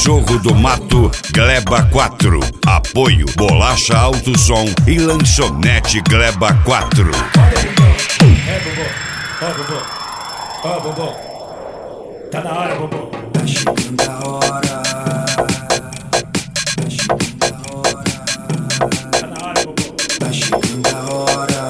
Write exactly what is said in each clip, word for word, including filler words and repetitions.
Cachorro do Mato, Gleba quatro. Apoio Bolacha Alto Som e Lanchonete Gleba quatro. É, Bobô. Ó, Bobô. Ó, Bobô. Tá na hora, Bobô. Tá chegando a hora. Tá chegando a hora. Tá na hora, Bobô. Tá chegando a hora.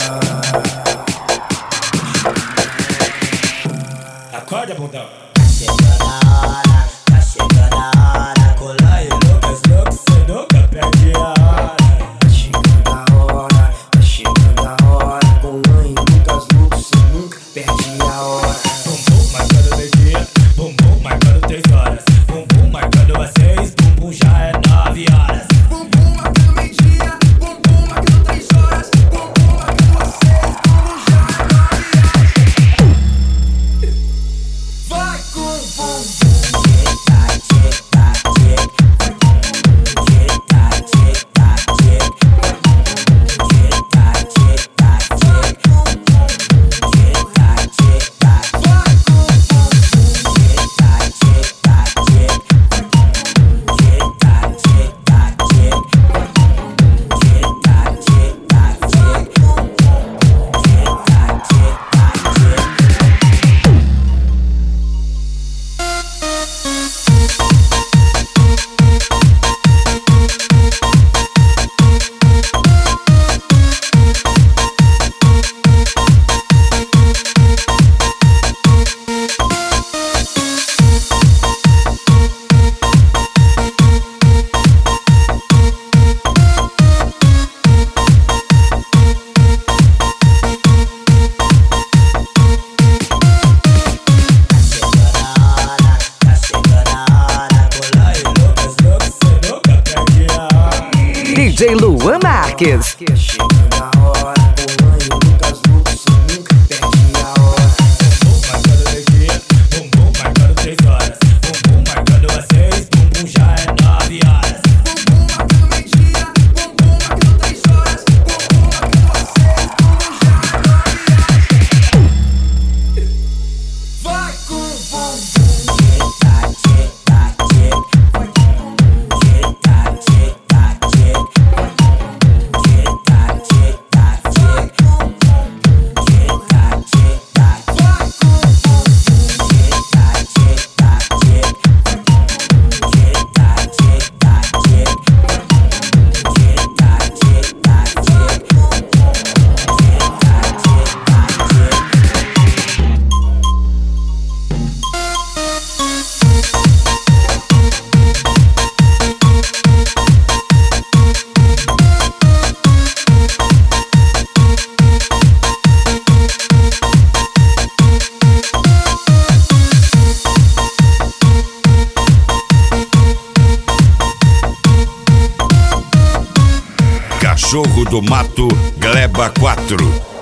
Acorda, bundão. Tá chegando a hora. Tá chegando a hora. Colar e Lucas, Lucas, cê nunca perde a hora. Tá chegando a hora. Tá chegando a hora. Colar e Lucas, Lucas, cê nunca perde a hora. Bumbum marcando meio-dia, bumbum marcando três horas. Bumbum marcando às seis, bumbum já é nove horas. Bumbum marcando meio-dia, bumbum marcando três horas. Bumbum marcando às seis, bumbum já é nove horas. Vai com o bumbum. Tic-tac, tic-tac, tic. Tic-tac, tic-tac, tic. Tic-tac, tic-tac, tic. Tic-tac, tic-tac. Vai com o bumbum. Tic-tac, tic-tac, tic. Tic-tac, tic-tac, tic. Tic-tac, tic-tac, tic. Tic-tac, tic-tac, tic. Tá chegando a hora, Colar e Lucas, Lucas, cê nunca perde a hora. D J Luan Marques. Tá chegando a hora, Colar e Lucas, Lucas, cê nunca perde a hora. Bumbum marcando meio-dia, bumbum marcando três horas. Bumbum marcando às seis, bumbum já é nove horas. Bumbum marcando meio-dia, bumbum marcando três horas. Bumbum marcando às seis, bumbum já é nove horas. Vai com o bumbum. Tic-tac, tic-tac, tic. Tic-tac, tic-tac, tic. Tic-tac, tic-tac, tic. Tic-tac, tic-tac. Vai com o bumbum. Tic-tac, tic-tac, tic. Tic-tac, tic-tac, tic. Tic-tac, tic-tac, tic. Cachorro do Mato, Gleba quatro.